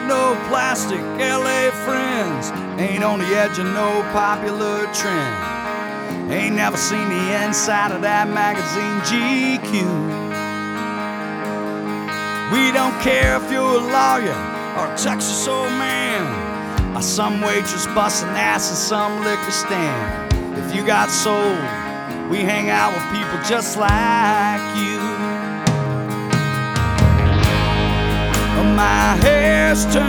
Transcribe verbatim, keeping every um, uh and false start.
no plastic L A friends, ain't on the edge of no popular trend, ain't never seen the inside of that magazine G Q. We don't care if you're a lawyer or a Texas old man, or some waitress busting ass in some liquor stand. If you got soul, we hang out with people just like you. My hair's turned